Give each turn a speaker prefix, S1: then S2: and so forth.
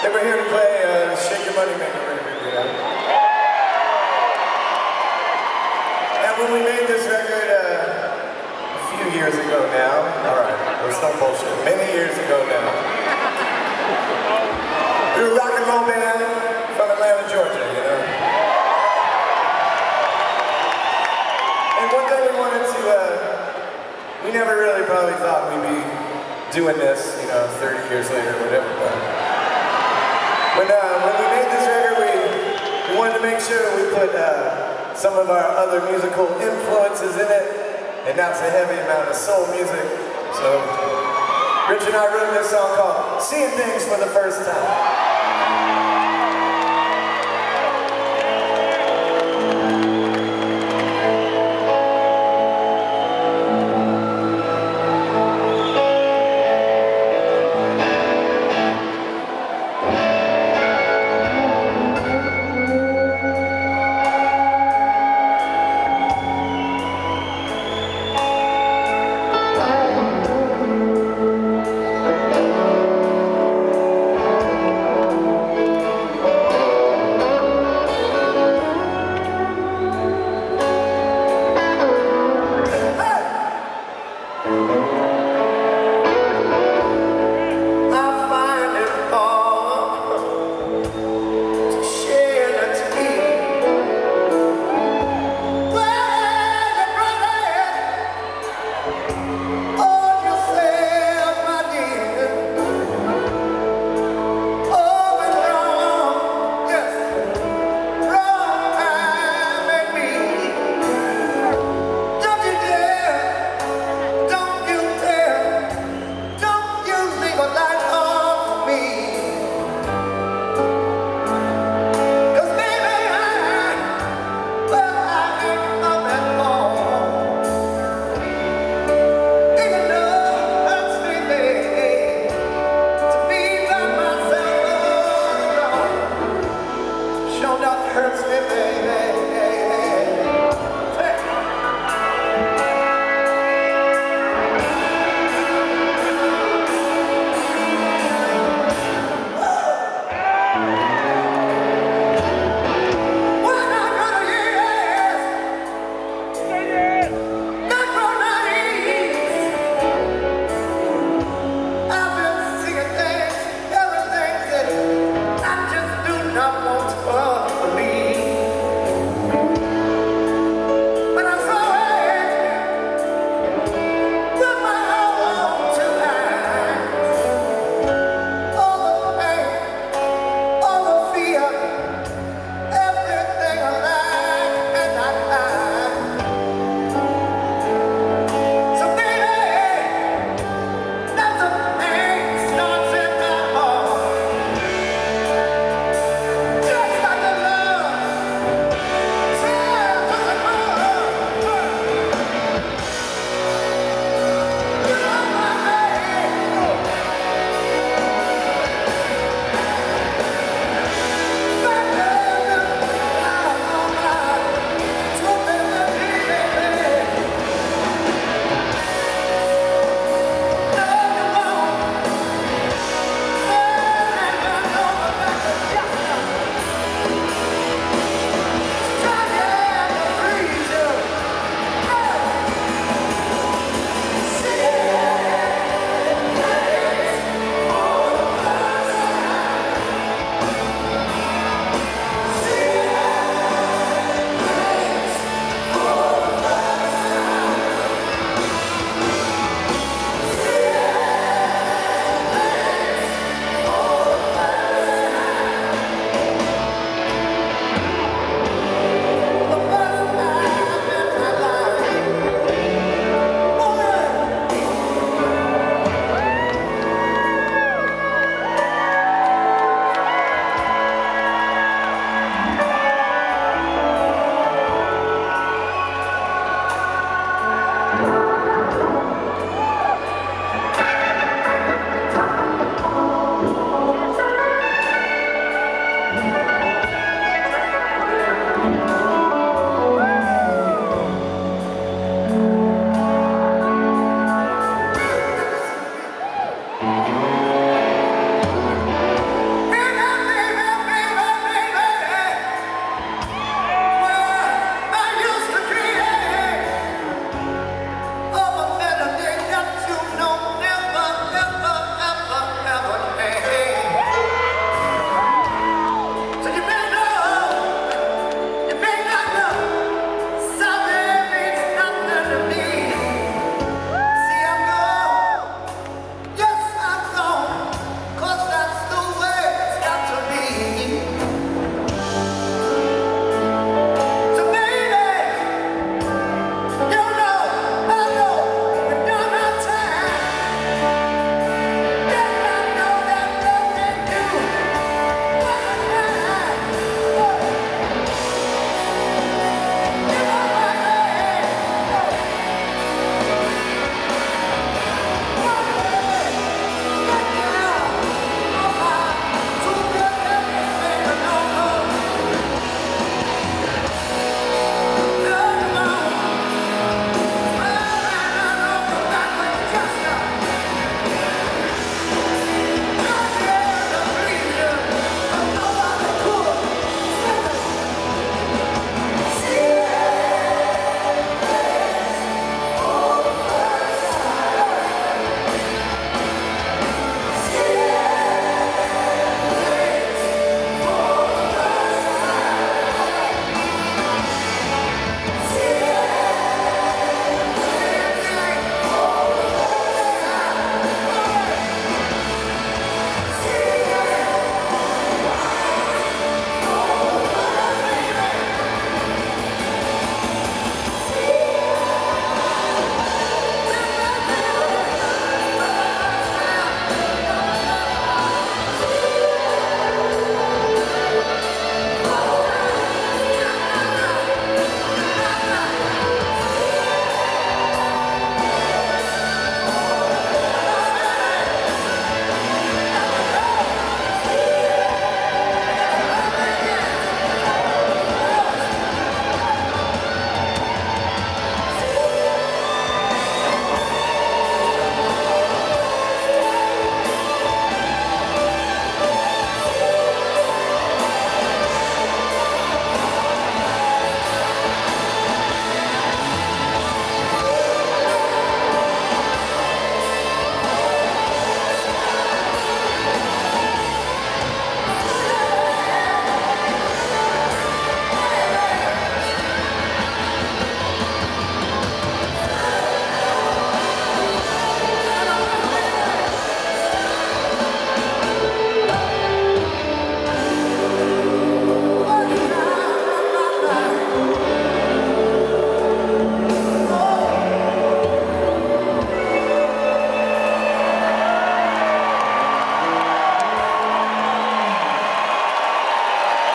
S1: Hey, we're here to play Shake Your Money Maker record, you know? And when we made this record a few years ago now, alright, there's no bullshit, many years ago now, we were a rock and roll band from Atlanta, Georgia, you know? And one day we wanted to, we never really probably thought we'd be doing this, you know, 30 years later or whatever, but when we made this record, we wanted to make sure we put some of our other musical influences in it, and that's a heavy amount of soul music. So Rich and I wrote this song called Seeing Things for the First Time.